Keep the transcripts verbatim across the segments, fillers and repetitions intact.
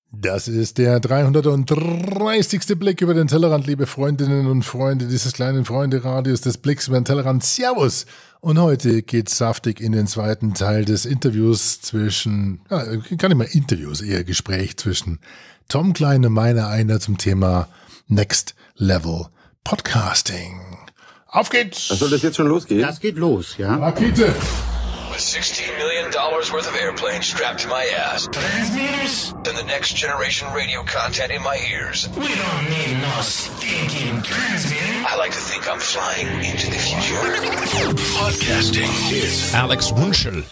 Das ist der dreihundertdreißigste Blick über den Tellerrand, liebe Freundinnen und Freunde dieses kleinen Freunde-Radios des Blicks über den Tellerrand. Servus! Und heute geht's saftig in den zweiten Teil des Interviews zwischen, ja, gar nicht mal Interviews, eher Gespräch zwischen Tom Klein und meiner einer zum Thema Next Level Podcasting. Auf geht's! Soll das jetzt schon losgehen? Das geht los, ja. Rakete! With sixteen million dollars worth of airplanes strapped to my ass. Transmitters? And the next generation radio content in my ears. We don't need no stinking transmitter. I like to think I'm flying into the future. Podcasting is Alex Wunschel.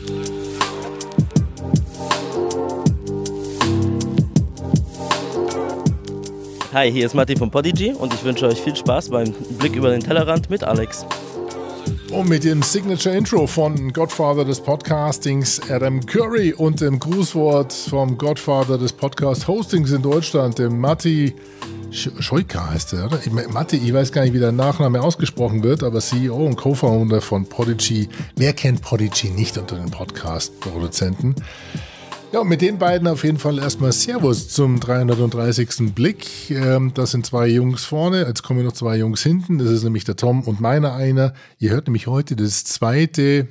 Hi, hier ist Matti von Podigy und ich wünsche euch viel Spaß beim Blick über den Tellerrand mit Alex. Und mit dem Signature-Intro von Godfather des Podcastings Adam Curry und dem Grußwort vom Godfather des Podcast-Hostings in Deutschland, dem Matti Scheuka heißt er, oder? Ich, Matti, ich weiß gar nicht, wie der Nachname ausgesprochen wird, aber C E O und Co-Founder von Podigy. Wer kennt Podigy nicht unter den Podcast-Produzenten? Ja, mit den beiden auf jeden Fall erstmal Servus zum dreihundertdreißigsten Blick. Das sind zwei Jungs vorne, jetzt kommen noch zwei Jungs hinten. Das ist nämlich der Tom und meiner einer. Ihr hört nämlich heute das zweite,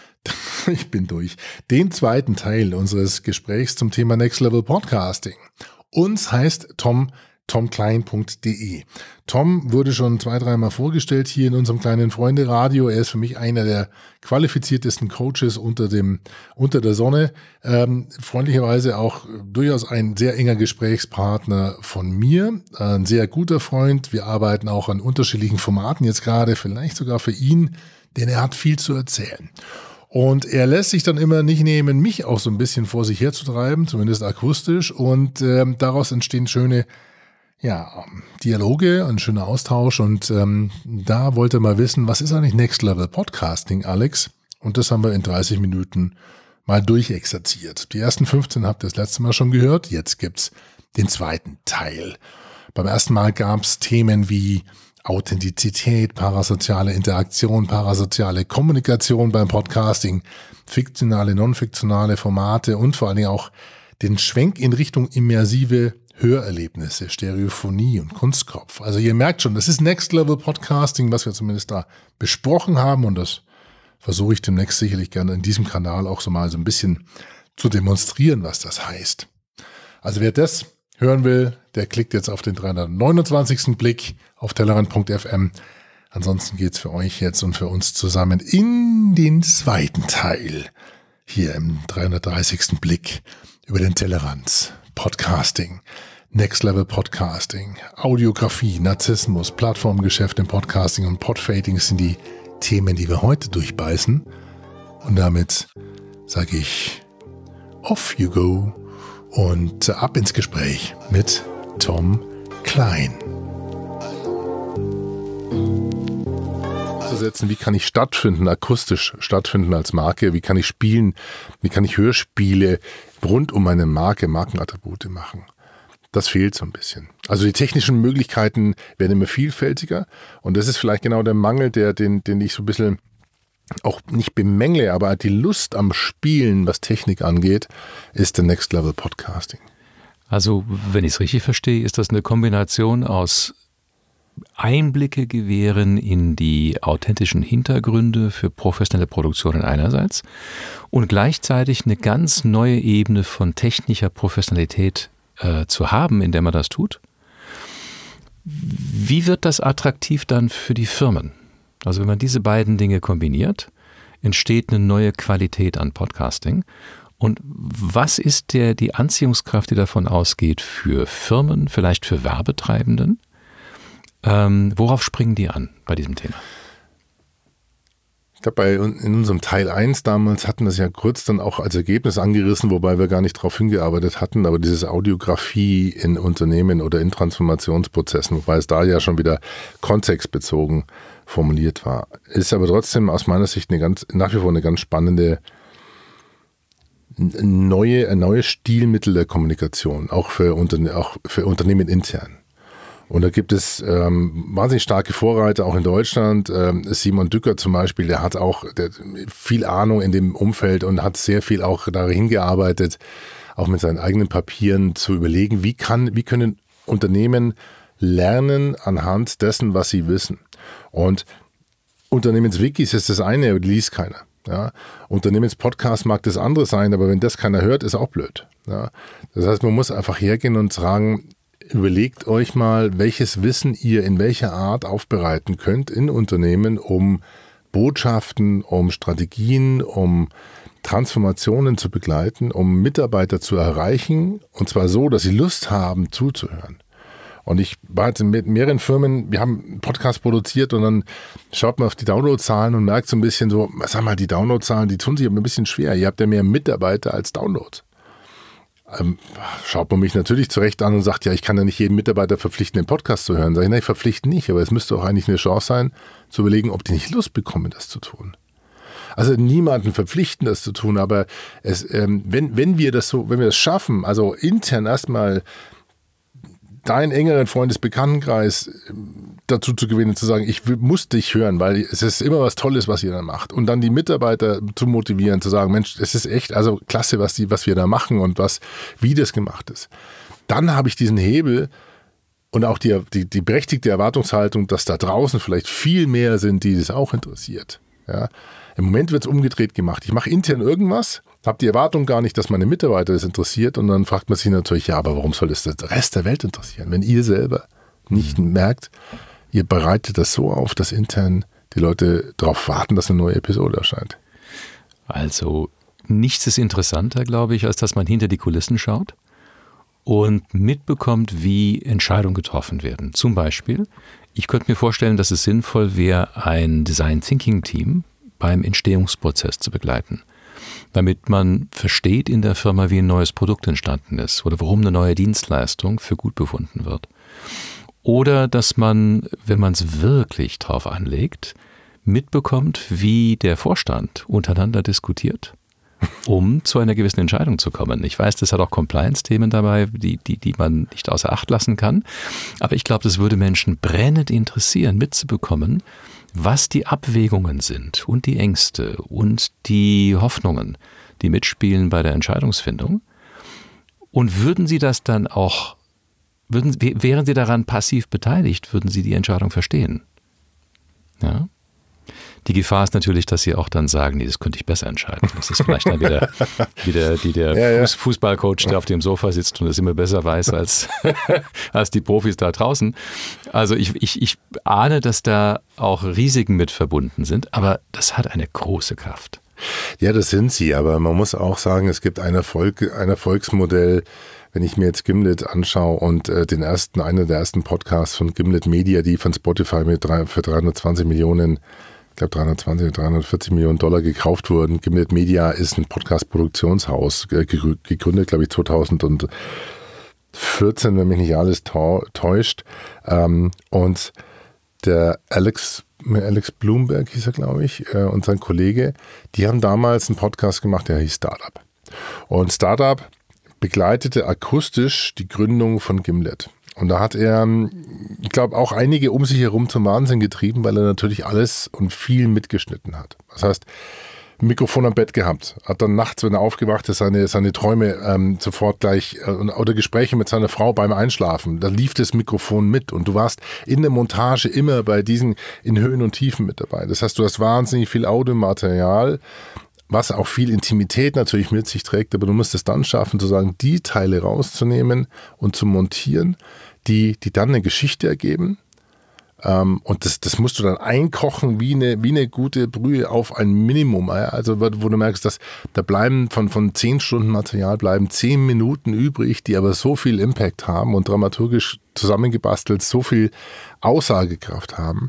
ich bin durch, den zweiten Teil unseres Gesprächs zum Thema Next Level Podcasting. Uns heißt Tom tom klein punkt de. Tom wurde schon zwei, dreimal vorgestellt hier in unserem kleinen Freunde-Radio. Er ist für mich einer der qualifiziertesten Coaches unter dem unter der Sonne. Ähm, freundlicherweise auch durchaus ein sehr enger Gesprächspartner von mir. Ein sehr guter Freund. Wir arbeiten auch an unterschiedlichen Formaten jetzt gerade, vielleicht sogar für ihn, denn er hat viel zu erzählen. Und er lässt sich dann immer nicht nehmen, mich auch so ein bisschen vor sich herzutreiben, zumindest akustisch. Und ähm, daraus entstehen schöne Ja, Dialoge, ein schöner Austausch und ähm, da wollte er mal wissen, was ist eigentlich Next Level Podcasting, Alex? Und das haben wir in dreißig Minuten mal durchexerziert. Die ersten fünfzehn habt ihr das letzte Mal schon gehört, jetzt gibt's den zweiten Teil. Beim ersten Mal gab's Themen wie Authentizität, parasoziale Interaktion, parasoziale Kommunikation beim Podcasting, fiktionale, non-fiktionale Formate und vor allen Dingen auch den Schwenk in Richtung immersive Hörerlebnisse, Stereophonie und Kunstkopf. Also ihr merkt schon, das ist Next Level Podcasting, was wir zumindest da besprochen haben und das versuche ich demnächst sicherlich gerne in diesem Kanal auch so mal so ein bisschen zu demonstrieren, was das heißt. Also wer das hören will, der klickt jetzt auf den dreihundertneunundzwanzigsten Blick auf tellerrand punkt f m. Ansonsten geht's für euch jetzt und für uns zusammen in den zweiten Teil hier im dreihundertdreißigsten Blick über den Tellerrand. Podcasting, Next Level Podcasting, Audiografie, Narzissmus, Plattformgeschäft im Podcasting und Podfading sind die Themen, die wir heute durchbeißen. Und damit sage ich off you go und ab ins Gespräch mit Tom Klein. Setzen, wie kann ich stattfinden, akustisch stattfinden als Marke, wie kann ich spielen, wie kann ich Hörspiele rund um meine Marke, Markenattribute machen. Das fehlt so ein bisschen. Also die technischen Möglichkeiten werden immer vielfältiger und das ist vielleicht genau der Mangel, der, den, den ich so ein bisschen auch nicht bemängle, aber die Lust am Spielen, was Technik angeht, ist der Next Level Podcasting. Also, wenn ich es richtig verstehe, ist das eine Kombination aus Einblicke gewähren in die authentischen Hintergründe für professionelle Produktionen einerseits und gleichzeitig eine ganz neue Ebene von technischer Professionalität äh, zu haben, in der man das tut. Wie wird das attraktiv dann für die Firmen? Also wenn man diese beiden Dinge kombiniert, entsteht eine neue Qualität an Podcasting. Und was ist der, die Anziehungskraft, die davon ausgeht für Firmen, vielleicht für Werbetreibenden? Ähm, worauf springen die an bei diesem Thema? Ich glaube, bei in unserem Teil eins damals hatten wir es ja kurz dann auch als Ergebnis angerissen, wobei wir gar nicht darauf hingearbeitet hatten, aber dieses Audiografie in Unternehmen oder in Transformationsprozessen, wobei es da ja schon wieder kontextbezogen formuliert war, ist aber trotzdem aus meiner Sicht eine ganz, nach wie vor eine ganz spannende neue, ein neues Stilmittel der Kommunikation, auch für, Unterne- auch für Unternehmen intern. Und da gibt es ähm, wahnsinnig starke Vorreiter, auch in Deutschland. Ähm, Simon Dücker zum Beispiel, der hat auch der hat viel Ahnung in dem Umfeld und hat sehr viel auch dahin gearbeitet, auch mit seinen eigenen Papieren zu überlegen, wie kann, wie können Unternehmen lernen anhand dessen, was sie wissen. Und Unternehmenswikis ist das eine, liest keiner. Ja. Unternehmenspodcast mag das andere sein, aber wenn das keiner hört, ist auch blöd. Ja. Das heißt, man muss einfach hergehen und sagen, überlegt euch mal, welches Wissen ihr in welcher Art aufbereiten könnt in Unternehmen, um Botschaften, um Strategien, um Transformationen zu begleiten, um Mitarbeiter zu erreichen, und zwar so, dass sie Lust haben, zuzuhören. Und ich war jetzt mit mehreren Firmen, wir haben einen Podcast produziert und dann schaut man auf die Downloadzahlen und merkt so ein bisschen so, sag mal, die Downloadzahlen, die tun sich aber ein bisschen schwer. Ihr habt ja mehr Mitarbeiter als Downloads. Ähm, schaut man mich natürlich zurecht an und sagt, ja, ich kann ja nicht jeden Mitarbeiter verpflichten, den Podcast zu hören. Sag ich, nein, ich verpflichte nicht, aber es müsste auch eigentlich eine Chance sein, zu überlegen, ob die nicht Lust bekommen, das zu tun. Also niemanden verpflichten, das zu tun, aber es, ähm, wenn, wenn wir das so, wenn wir das schaffen, also intern erstmal deinen engeren Freundesbekanntenkreis dazu zu gewinnen, zu sagen, ich muss dich hören, weil es ist immer was Tolles, was ihr da macht. Und dann die Mitarbeiter zu motivieren, zu sagen, Mensch, es ist echt, also klasse, was, die, was wir da machen und was, wie das gemacht ist. Dann habe ich diesen Hebel und auch die, die, die berechtigte Erwartungshaltung, dass da draußen vielleicht viel mehr sind, die das auch interessiert. Ja. Im Moment wird es umgedreht gemacht. Ich mache intern irgendwas, habe die Erwartung gar nicht, dass meine Mitarbeiter das interessiert, und dann fragt man sich natürlich, ja, aber warum soll das der Rest der Welt interessieren? Wenn ihr selber nicht mhm. merkt, ihr bereitet das so auf, dass intern die Leute darauf warten, dass eine neue Episode erscheint. Also nichts ist interessanter, glaube ich, als dass man hinter die Kulissen schaut und mitbekommt, wie Entscheidungen getroffen werden. Zum Beispiel, ich könnte mir vorstellen, dass es sinnvoll wäre, ein Design Thinking Team beim Entstehungsprozess zu begleiten, damit man versteht in der Firma, wie ein neues Produkt entstanden ist oder warum eine neue Dienstleistung für gut befunden wird. Oder dass man, wenn man es wirklich drauf anlegt, mitbekommt, wie der Vorstand untereinander diskutiert, um zu einer gewissen Entscheidung zu kommen. Ich weiß, das hat auch Compliance-Themen dabei, die, die, die man nicht außer Acht lassen kann. Aber ich glaube, das würde Menschen brennend interessieren, mitzubekommen, was die Abwägungen sind und die Ängste und die Hoffnungen, die mitspielen bei der Entscheidungsfindung. Und würden Sie das dann auch, würden, wären Sie daran passiv beteiligt, würden Sie die Entscheidung verstehen? Ja? Die Gefahr ist natürlich, dass Sie auch dann sagen, nee, das könnte ich besser entscheiden. Das ist vielleicht dann wieder, wieder die, der ja, ja. Fußballcoach, der auf dem Sofa sitzt und es immer besser weiß als, als die Profis da draußen. Also ich, ich, ich ahne, dass da auch Risiken mit verbunden sind, aber das hat eine große Kraft. Ja, das sind sie, aber man muss auch sagen, es gibt ein, Erfolg, ein Erfolgsmodell, wenn ich mir jetzt Gimlet anschaue und äh, den ersten, einer der ersten Podcasts von Gimlet Media, die von Spotify mit drei, für dreihundertzwanzig Millionen, ich glaube dreihundertzwanzig, dreihundertvierzig Millionen Dollar gekauft wurden. Gimlet Media ist ein Podcast-Produktionshaus, äh, gegründet, glaube ich, zweitausendvierzehn, wenn mich nicht alles täuscht. Ähm, und der Alex, Alex Bloomberg hieß er, glaube ich, äh, und sein Kollege, die haben damals einen Podcast gemacht, der hieß Startup. Und Startup begleitete akustisch die Gründung von Gimlet. Und da hat er, ich glaube, auch einige um sich herum zum Wahnsinn getrieben, weil er natürlich alles und viel mitgeschnitten hat. Das heißt, ein Mikrofon am Bett gehabt, hat dann nachts, wenn er aufgewacht ist, seine, seine Träume ähm, sofort gleich äh, oder Gespräche mit seiner Frau beim Einschlafen. Da lief das Mikrofon mit und du warst in der Montage immer bei diesen in Höhen und Tiefen mit dabei. Das heißt, du hast wahnsinnig viel Audiomaterial, was auch viel Intimität natürlich mit sich trägt, aber du musst es dann schaffen, sozusagen die Teile rauszunehmen und zu montieren, die, die dann eine Geschichte ergeben. Ähm, und das, das musst du dann einkochen wie eine, wie eine gute Brühe auf ein Minimum. Also wo du merkst, dass da bleiben von, von zehn Stunden Material bleiben zehn Minuten übrig, die aber so viel Impact haben und dramaturgisch zusammengebastelt so viel Aussagekraft haben.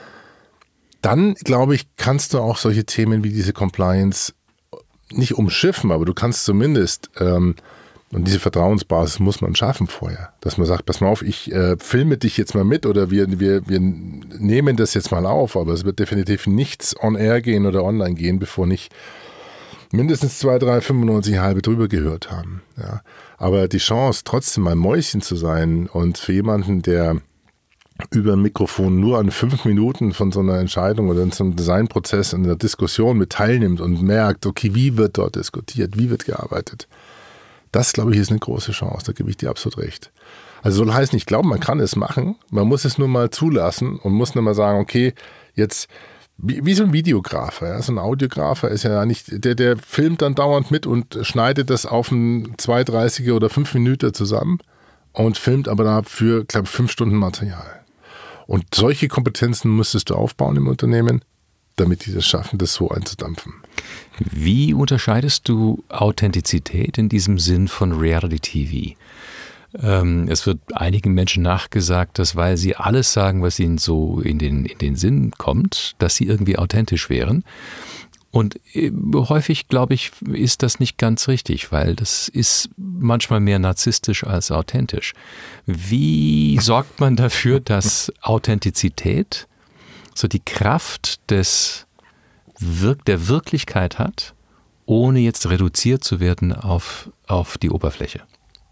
Dann, glaube ich, kannst du auch solche Themen wie diese Compliance nicht umschiffen, aber du kannst zumindest, ähm, und diese Vertrauensbasis muss man schaffen vorher, dass man sagt, pass mal auf, ich äh, filme dich jetzt mal mit oder wir, wir, wir nehmen das jetzt mal auf, aber es wird definitiv nichts on air gehen oder online gehen, bevor nicht mindestens zwei, drei, fünfundneunzig halbe drüber gehört haben. Ja. Aber die Chance, trotzdem mal Mäuschen zu sein und für jemanden, der über ein Mikrofon nur an fünf Minuten von so einer Entscheidung oder in so einem Designprozess, in einer Diskussion mit teilnimmt und merkt, okay, wie wird dort diskutiert, wie wird gearbeitet, Das, glaube ich, ist eine große Chance, da gebe ich dir absolut recht. Also soll heißen, ich glaube, man kann es machen, man muss es nur mal zulassen und muss nur mal sagen, okay, jetzt, wie, wie so ein Videografer, ja? So ein Audiografer ist ja nicht, der, der filmt dann dauernd mit und schneidet das auf einen zwei dreißiger oder fünf Minuten zusammen und filmt aber dafür, glaube ich, fünf Stunden Material. Und solche Kompetenzen müsstest du aufbauen im Unternehmen, damit die das schaffen, das so einzudampfen. Wie unterscheidest du Authentizität in diesem Sinn von Reality-T V? Ähm, es wird einigen Menschen nachgesagt, dass weil sie alles sagen, was ihnen so in den, in den Sinn kommt, dass sie irgendwie authentisch wären. Und äh, häufig, glaube ich, ist das nicht ganz richtig, weil das ist manchmal mehr narzisstisch als authentisch. Wie sorgt man dafür, dass Authentizität so die Kraft des Wirk- der Wirklichkeit hat, ohne jetzt reduziert zu werden auf, auf die Oberfläche?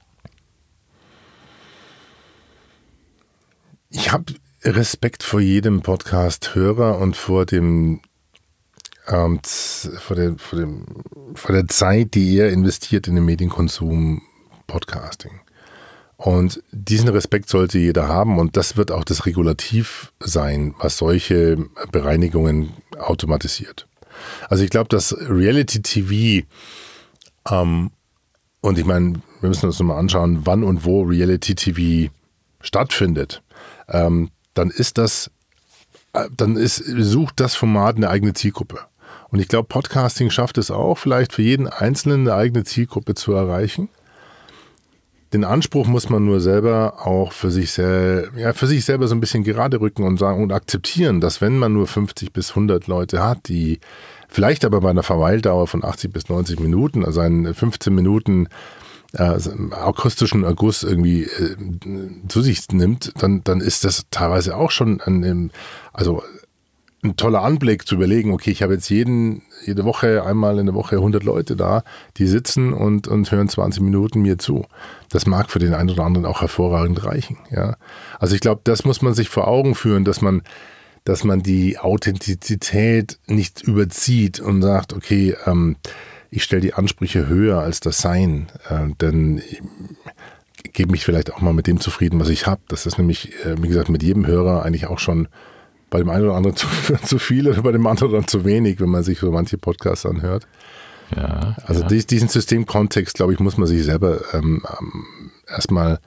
Ich habe Respekt vor jedem Podcast-Hörer und vor dem, ähm, vor, der, vor, dem, vor der Zeit, die er investiert in den Medienkonsum Podcasting. Und diesen Respekt sollte jeder haben und das wird auch das Regulativ sein, was solche Bereinigungen automatisiert. Also ich glaube, dass Reality-T V, ähm, und ich meine, wir müssen uns nochmal anschauen, wann und wo Reality-T V stattfindet, ähm, dann ist das, äh, dann ist, sucht das Format eine eigene Zielgruppe. Und ich glaube, Podcasting schafft es auch, vielleicht für jeden Einzelnen eine eigene Zielgruppe zu erreichen. Den Anspruch muss man nur selber auch für sich, sel- ja, für sich selber so ein bisschen gerade rücken und sagen und akzeptieren, dass wenn man nur fünfzig bis hundert Leute hat, die vielleicht aber bei einer Verweildauer von achtzig bis neunzig Minuten, also einen fünfzehn Minuten äh, akustischen Erguss irgendwie äh, zu sich nimmt, dann, dann ist das teilweise auch schon ein, also ein toller Anblick zu überlegen, okay, ich habe jetzt jeden, jede Woche, einmal in der Woche hundert Leute da, die sitzen und, und hören zwanzig Minuten mir zu. Das mag für den einen oder anderen auch hervorragend reichen. Ja? Also ich glaube, das muss man sich vor Augen führen, dass man, dass man die Authentizität nicht überzieht und sagt, okay, ähm, ich stelle die Ansprüche höher als das Sein, äh, denn ich gebe mich vielleicht auch mal mit dem zufrieden, was ich habe. Das ist nämlich, äh, wie gesagt, mit jedem Hörer eigentlich auch schon bei dem einen oder anderen zu, zu viel oder bei dem anderen dann zu wenig, wenn man sich so manche Podcasts anhört. Ja, also ja. Dies, diesen Systemkontext, glaube ich, muss man sich selber ähm, erstmal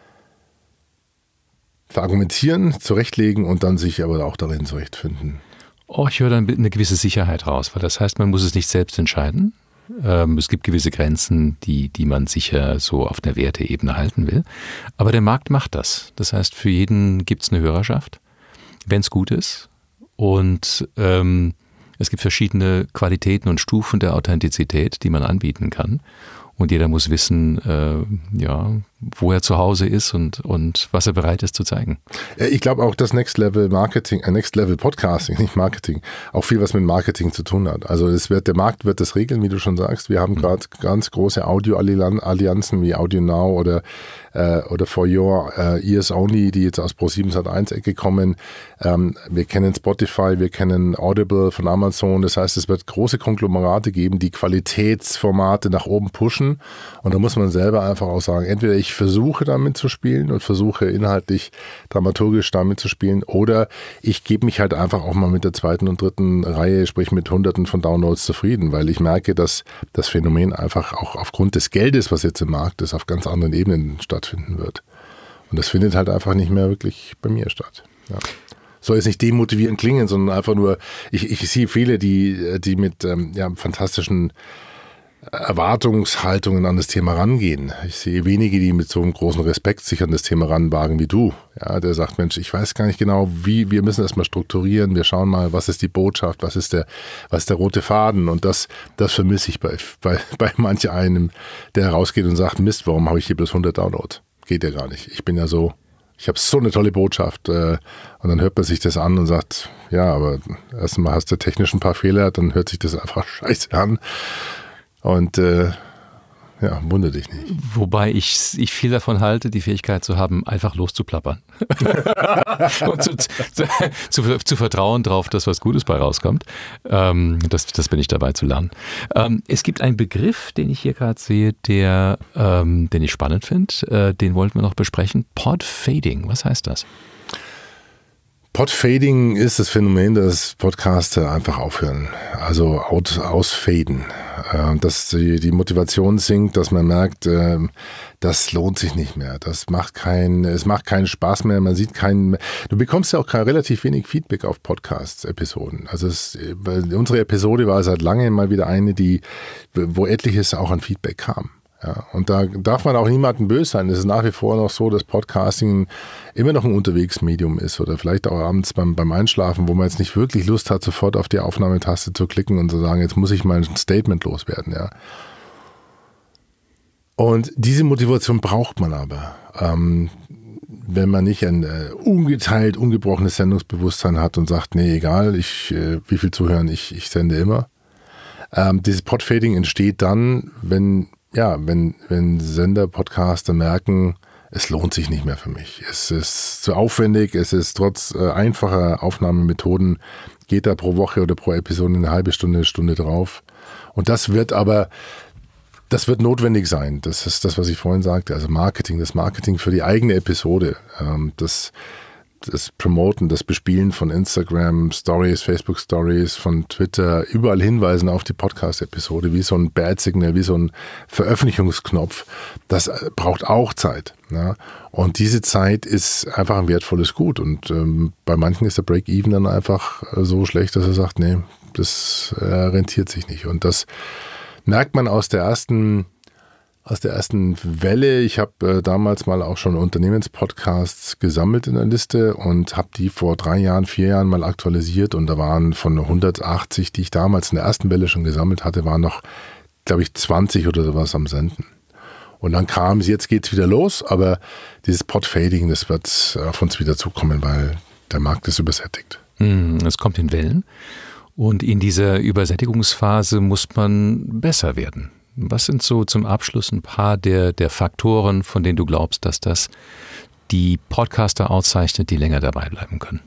verargumentieren, zurechtlegen und dann sich aber auch darin zurechtfinden. Oh, ich höre da eine gewisse Sicherheit raus, weil das heißt, man muss es nicht selbst entscheiden. Ähm, es gibt gewisse Grenzen, die, die man sicher so auf der Werteebene halten will. Aber der Markt macht das. Das heißt, für jeden gibt es eine Hörerschaft, wenn es gut ist. Und ähm, es gibt verschiedene Qualitäten und Stufen der Authentizität, die man anbieten kann. Und jeder muss wissen, äh, ja, wo er zu Hause ist und, und was er bereit ist zu zeigen. Ich glaube auch, dass Next Level Marketing, äh, Next Level Podcasting, nicht Marketing, auch viel was mit Marketing zu tun hat. Also es wird, der Markt wird das regeln, wie du schon sagst. Wir haben mhm. gerade ganz große Audio-Allianzen wie Audio Now oder, äh, oder For Your äh, Ears Only, die jetzt aus Pro sieben Sat eins Ecke kommen. Ähm, wir kennen Spotify, wir kennen Audible von Amazon. Das heißt, es wird große Konglomerate geben, die Qualitätsformate nach oben pushen. Und da muss man selber einfach auch sagen, entweder ich versuche damit zu spielen und versuche inhaltlich, dramaturgisch damit zu spielen, oder ich gebe mich halt einfach auch mal mit der zweiten und dritten Reihe, sprich mit hunderten von Downloads zufrieden, weil ich merke, dass das Phänomen einfach auch aufgrund des Geldes, was jetzt im Markt ist, auf ganz anderen Ebenen stattfinden wird. Und das findet halt einfach nicht mehr wirklich bei mir statt. Ja. Soll jetzt nicht demotivierend klingen, sondern einfach nur, ich, ich sehe viele, die, die mit ähm, ja, fantastischen Erwartungshaltungen an das Thema rangehen. Ich sehe wenige, die mit so einem großen Respekt sich an das Thema ranwagen wie du. Ja, der sagt, Mensch, ich weiß gar nicht genau, wie, wir müssen das mal strukturieren, wir schauen mal, was ist die Botschaft, was ist der, was ist der rote Faden, und das, das vermisse ich bei, bei, bei manch einem, der rausgeht und sagt, Mist, warum habe ich hier bloß hundert Downloads? Geht ja gar nicht. Ich bin ja so, ich habe so eine tolle Botschaft, äh, und dann hört man sich das an und sagt, ja, aber erstmal hast du technisch ein paar Fehler, dann hört sich das einfach scheiße an. Und äh, Ja, wundert dich nicht. Wobei ich, ich viel davon halte, die Fähigkeit zu haben, einfach loszuplappern. Und zu, zu, zu, zu vertrauen darauf, dass was Gutes bei rauskommt. Ähm, das, das bin ich dabei zu lernen. Ähm, es gibt einen Begriff, den ich hier gerade sehe, der, ähm, den ich spannend finde. Äh, den wollten wir noch besprechen. Podfading. Was heißt das? Podfading ist das Phänomen, dass Podcaster einfach aufhören, also out, ausfaden. Äh, dass die, die Motivation sinkt, dass man merkt, äh, das lohnt sich nicht mehr. Das macht kein, es macht keinen Spaß mehr. Man sieht keinen. Du bekommst ja auch relativ wenig Feedback auf Podcast-Episoden. Also es, unsere Episode war seit langem mal wieder eine, die, wo etliches auch an Feedback kam. Ja, und da darf man auch niemandem böse sein. Es ist nach wie vor noch so, dass Podcasting immer noch ein Unterwegsmedium ist oder vielleicht auch abends beim, beim Einschlafen, wo man jetzt nicht wirklich Lust hat, sofort auf die Aufnahmetaste zu klicken und zu sagen, jetzt muss ich mal ein Statement loswerden. Ja. Und diese Motivation braucht man aber, ähm, wenn man nicht ein äh, ungeteilt, ungebrochenes Sendungsbewusstsein hat und sagt, nee, egal, ich, äh, wie viel zuhören, ich, ich sende immer. Ähm, dieses Podfading entsteht dann, wenn Ja, wenn, wenn Sender, Podcaster merken, es lohnt sich nicht mehr für mich. Es ist zu aufwendig, es ist trotz äh, einfacher Aufnahmemethoden, geht da pro Woche oder pro Episode eine halbe Stunde, eine Stunde drauf. Und das wird aber, das wird notwendig sein. Das ist das, was ich vorhin sagte, also Marketing, das Marketing für die eigene Episode, ähm, das das Promoten, das Bespielen von Instagram Stories, Facebook Stories, von Twitter, überall hinweisen auf die Podcast-Episode, wie so ein Bad-Signal, wie so ein Veröffentlichungsknopf, das braucht auch Zeit. Ja? Und diese Zeit ist einfach ein wertvolles Gut. Und ähm, bei manchen ist der Break-Even dann einfach so schlecht, dass er sagt, nee, das äh, rentiert sich nicht. Und das merkt man aus der ersten Aus der ersten Welle. Ich habe äh, damals mal auch schon Unternehmenspodcasts gesammelt in der Liste und habe die vor drei Jahren, vier Jahren mal aktualisiert und da waren von hundertachtzig, die ich damals in der ersten Welle schon gesammelt hatte, waren noch, glaube ich, zwanzig oder sowas am Senden. Und dann kam es, jetzt geht's wieder los, aber dieses Podfading, das wird auf uns wieder zukommen, weil der Markt ist übersättigt. Es kommt in Wellen und in dieser Übersättigungsphase muss man besser werden. Was sind so zum Abschluss ein paar der, der Faktoren, von denen du glaubst, dass das die Podcaster auszeichnet, die länger dabei bleiben können?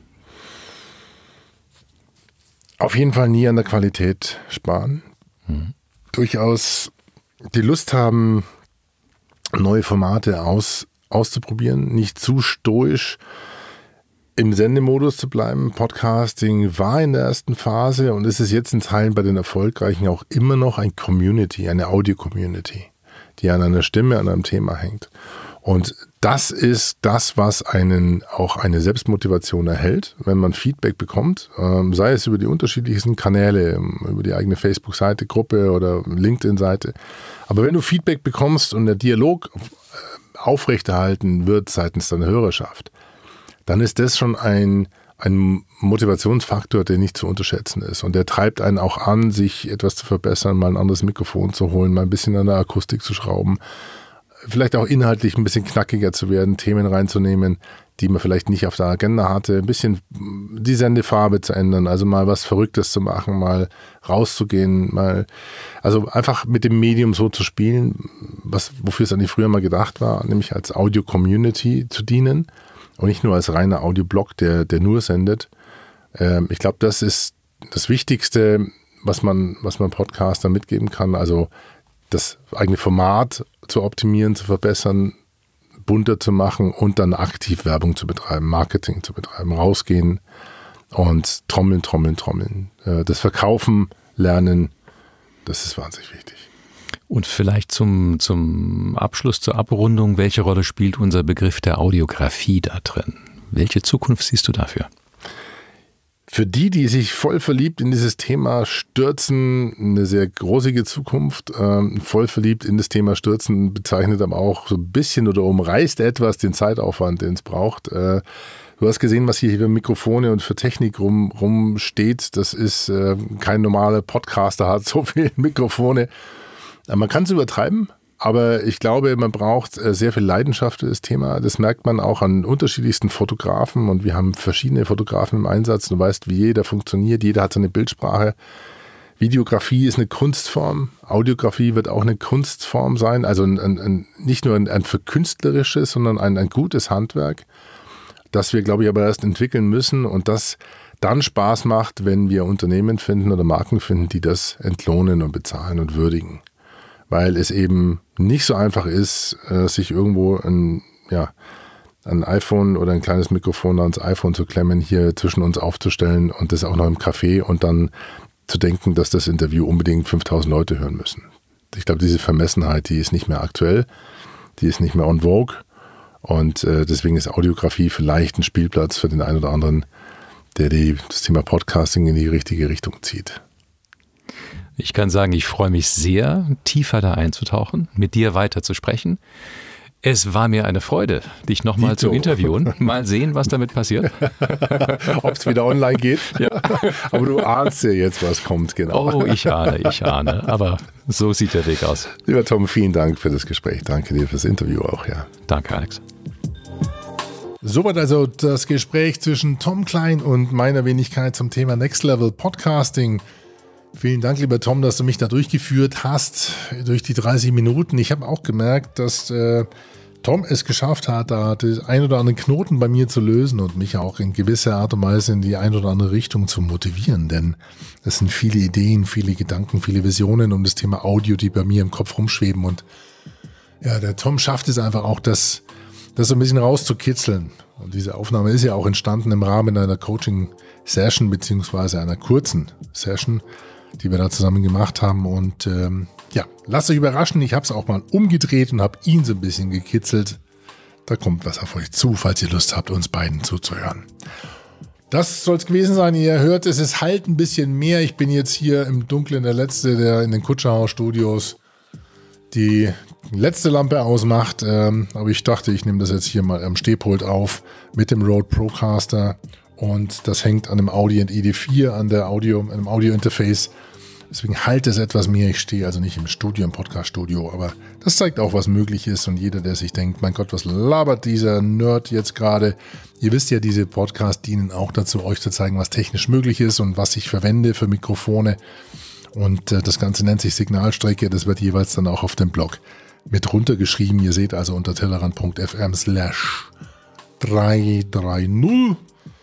Auf jeden Fall nie an der Qualität sparen. Hm. Durchaus die Lust haben, neue Formate aus, auszuprobieren, nicht zu stoisch im Sendemodus zu bleiben. Podcasting war in der ersten Phase und ist es jetzt in Teilen bei den Erfolgreichen auch immer noch ein Community, eine Audio-Community, die an einer Stimme, an einem Thema hängt. Und das ist das, was einen auch eine Selbstmotivation erhält, wenn man Feedback bekommt, sei es über die unterschiedlichsten Kanäle, über die eigene Facebook-Seite, Gruppe oder LinkedIn-Seite. Aber wenn du Feedback bekommst und der Dialog aufrechterhalten wird seitens deiner Hörerschaft, dann ist das schon ein, ein Motivationsfaktor, der nicht zu unterschätzen ist. Und der treibt einen auch an, sich etwas zu verbessern, mal ein anderes Mikrofon zu holen, mal ein bisschen an der Akustik zu schrauben, vielleicht auch inhaltlich ein bisschen knackiger zu werden, Themen reinzunehmen, die man vielleicht nicht auf der Agenda hatte, ein bisschen die Sendefarbe zu ändern, also mal was Verrücktes zu machen, mal rauszugehen, mal, also einfach mit dem Medium so zu spielen, was, wofür es eigentlich früher mal gedacht war, nämlich als Audio-Community zu dienen. Und nicht nur als reiner Audioblog, der, der nur sendet. Ähm, ich glaube, das ist das Wichtigste, was man, was man Podcaster mitgeben kann. Also das eigene Format zu optimieren, zu verbessern, bunter zu machen und dann aktiv Werbung zu betreiben, Marketing zu betreiben, rausgehen und trommeln, trommeln, trommeln. Äh, das Verkaufen, Lernen, das ist wahnsinnig wichtig. Und vielleicht zum, zum Abschluss, zur Abrundung, welche Rolle spielt unser Begriff der Audiografie da drin? Welche Zukunft siehst du dafür? Für die, die sich voll verliebt in dieses Thema stürzen, eine sehr großige Zukunft. Ähm, voll verliebt in das Thema stürzen bezeichnet aber auch so ein bisschen oder umreißt etwas den Zeitaufwand, den es braucht. Äh, du hast gesehen, was hier für Mikrofone und für Technik rum, rumsteht. Das ist äh, kein normaler Podcaster, hat so viele Mikrofone. Man kann es übertreiben, aber ich glaube, man braucht sehr viel Leidenschaft für das Thema. Das merkt man auch an unterschiedlichsten Fotografen und wir haben verschiedene Fotografen im Einsatz. Du weißt, wie jeder funktioniert, jeder hat seine Bildsprache. Videografie ist eine Kunstform, Audiografie wird auch eine Kunstform sein, also ein, ein, nicht nur ein, ein verkünstlerisches, sondern ein, ein gutes Handwerk, das wir, glaube ich, aber erst entwickeln müssen und das dann Spaß macht, wenn wir Unternehmen finden oder Marken finden, die das entlohnen und bezahlen und würdigen. Weil es eben nicht so einfach ist, sich irgendwo ein, ja, ein iPhone oder ein kleines Mikrofon ans iPhone zu klemmen, hier zwischen uns aufzustellen und das auch noch im Café und dann zu denken, dass das Interview unbedingt fünftausend Leute hören müssen. Ich glaube, diese Vermessenheit, die ist nicht mehr aktuell, die ist nicht mehr en vogue und äh, deswegen ist Audiografie vielleicht ein Spielplatz für den einen oder anderen, der die, das Thema Podcasting in die richtige Richtung zieht. Ich kann sagen, ich freue mich sehr, tiefer da einzutauchen, mit dir weiter zu sprechen. Es war mir eine Freude, dich nochmal zu interviewen. Mal sehen, was damit passiert. Ob es wieder online geht. Ja. Aber du ahnst ja jetzt, was kommt, genau. Oh, ich ahne, ich ahne. Aber so sieht der Weg aus. Lieber Tom, vielen Dank für das Gespräch. Danke dir fürs Interview auch, ja. Danke, Alex. Soweit also das Gespräch zwischen Tom Klein und meiner Wenigkeit zum Thema Next Level Podcasting. Vielen Dank, lieber Tom, dass du mich da durchgeführt hast, durch die dreißig Minuten. Ich habe auch gemerkt, dass äh, Tom es geschafft hat, da den ein oder anderen Knoten bei mir zu lösen und mich auch in gewisser Art und Weise in die ein oder andere Richtung zu motivieren. Denn es sind viele Ideen, viele Gedanken, viele Visionen um das Thema Audio, die bei mir im Kopf rumschweben. Und ja, der Tom schafft es einfach auch, das, das so ein bisschen rauszukitzeln. Und diese Aufnahme ist ja auch entstanden im Rahmen einer Coaching-Session beziehungsweise einer kurzen Session, die wir da zusammen gemacht haben. Und ähm, ja, lasst euch überraschen. Ich habe es auch mal umgedreht und habe ihn so ein bisschen gekitzelt. Da kommt was auf euch zu, falls ihr Lust habt, uns beiden zuzuhören. Das soll es gewesen sein. Ihr hört, es ist halt ein bisschen mehr. Ich bin jetzt hier im Dunkeln der Letzte, der in den Kutscherhaus-Studios die letzte Lampe ausmacht. Ähm, aber ich dachte, ich nehme das jetzt hier mal am Stehpult auf mit dem Rode Procaster. Und das hängt an dem Audi I D vier, an der Audio, an dem Audio-Interface. Deswegen halt es etwas mehr. Ich stehe also nicht im Studio, im Podcast-Studio, aber das zeigt auch, was möglich ist. Und jeder, der sich denkt, mein Gott, was labert dieser Nerd jetzt gerade? Ihr wisst ja, diese Podcasts dienen auch dazu, euch zu zeigen, was technisch möglich ist und was ich verwende für Mikrofone. Und äh, das Ganze nennt sich Signalstrecke. Das wird jeweils dann auch auf dem Blog mit runtergeschrieben. Ihr seht also unter tellerrand punkt f m slash drei drei null.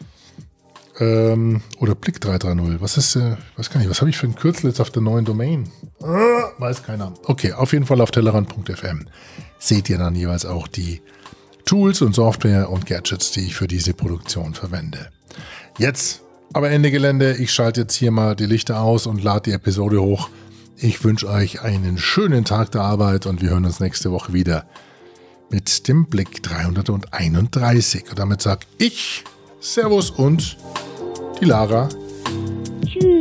Ähm, oder Blick drei drei null. Was ist, äh, weiß gar nicht, was habe ich für ein Kürzel jetzt auf der neuen Domain? Ah, weiß keiner. Okay, auf jeden Fall auf tellerrand punkt f m seht ihr dann jeweils auch die Tools und Software und Gadgets, die ich für diese Produktion verwende. Jetzt aber Ende Gelände. Ich schalte jetzt hier mal die Lichter aus und lade die Episode hoch. Ich wünsche euch einen schönen Tag der Arbeit und wir hören uns nächste Woche wieder mit dem Blick dreihunderteinunddreißig. Und damit sage ich Servus und die Lara. Tschüss.